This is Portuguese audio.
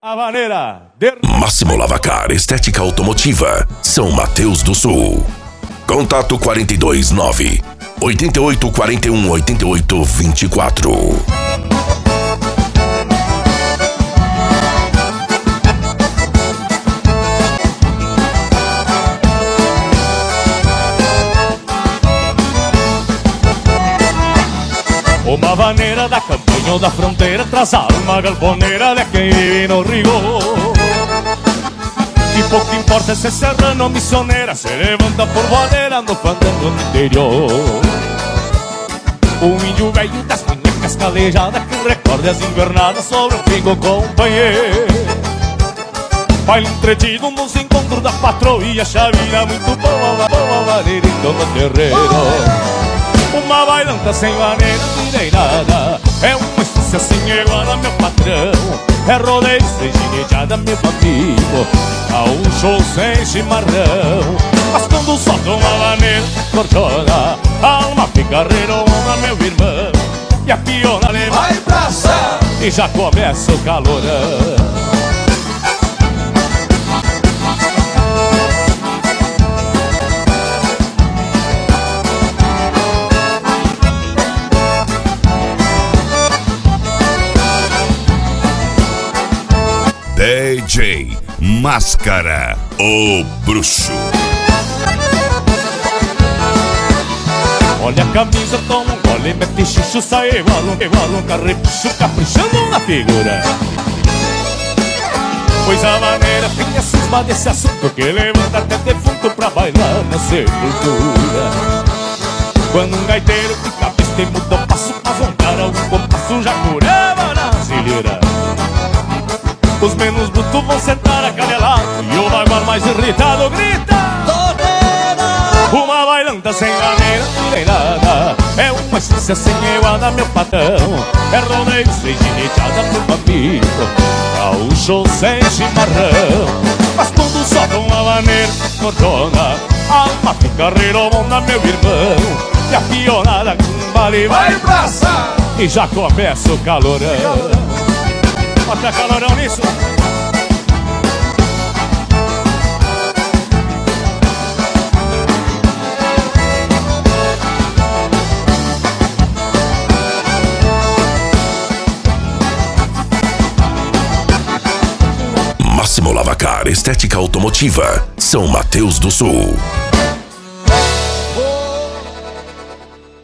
A maneira Máximo Lavacar, estética automotiva, São Mateus do Sul. Contato 429 88 41 88 24. Uma vaneira da campanha ou da fronteira traz a alma galponeira de quem vive no rigor. E pouco importa se é serrano ou missioneira, se levanta por vaneira no fandango no interior. O índio velho das manhecas calejadas que recorda as invernadas sobre o pingo companheiro. Baile entretido nos encontros da patroa e a chavinha muito boa, boa vaneira em todo o terreiro. Uma bailanta sem maneira nem nada, é uma estância sem igual, meu patrão. É rodeio sem gineteada, meu amigo, a um show sem chimarrão. Mas quando solta uma maneira cortona, a alma fica redonda, meu irmão. E a piona leva vai pra céu e já começa o calorão. DJ Máscara, o bruxo. Olha a camisa, toma um gole, mete xixo, sai igual um carrepuxo, caprichando na figura. Pois a maneira tem a cisma desse assunto que levanta até defunto pra bailar na sepultura. Quando um gaiteiro fica pista e muda o passo, mas um cara, um compasso já curava na cilheira. Os menos brutos vão sentar acanelado e o bagual mais irritado grita: Dodeira! Uma bailanta sem maneira nem nada, é uma essência sem iguada, meu patrão. É rodeio sem gineteada, meu amigo, gaúcho sem chimarrão. Mas quando solta uma maneira cortona, a alma fica redonda, meu irmão. E a pionada com vale vai pra céu e já começa o calorão. Bota calorão nisso. Máximo Lavacar, estética automotiva, São Mateus do Sul.